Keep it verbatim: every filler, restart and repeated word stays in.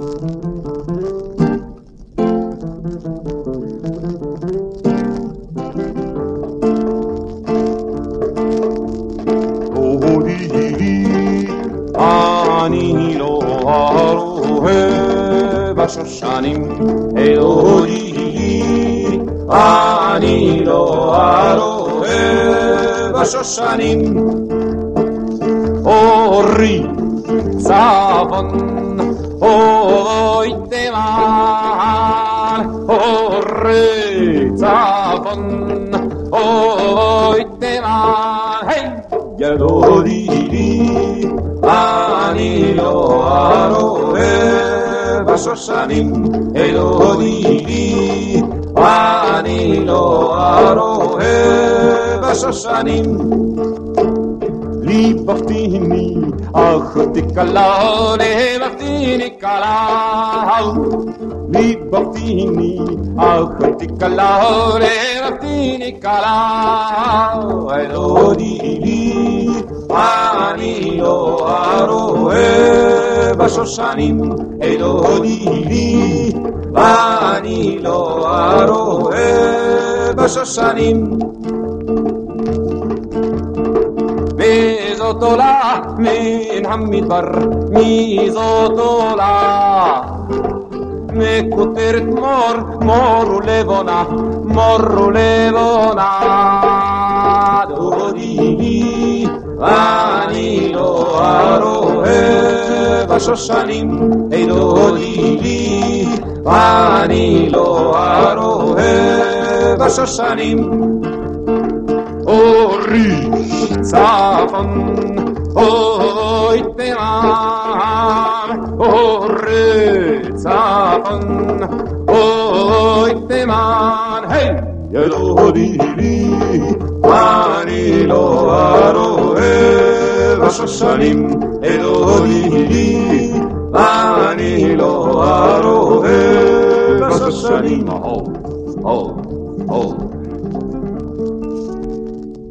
אני לא הרואה בשושנים אלוהי, אני לא הרואה בשושנים אורי צפון אוי תימן אורי צפון אוי תימן היי ילודי אני לא הרואה בשושנים אלוהי, אני לא הרואה בשושנים ליבבתיני אחותי כלה ליבבתיני כלה ליבבתיני אחותי כלה ליבבתיני כלה אלוהי אני לא הרואה בשושנים אלוהי, אני לא הרואה בשושנים וזאת עולה מן המדבר, מי זאת עולה מכותרת מור, מור ולבונה, מור ולבונה דודי אני לא הרואה בשושנים אלוהי, אני לא הרואה בשושנים אורי צפון אוי תימן אורי צפון אוי תימן היי ילודי אני לא הרואה בשושנים אלוהי, אני לא הרואה בשושנים הו הו הו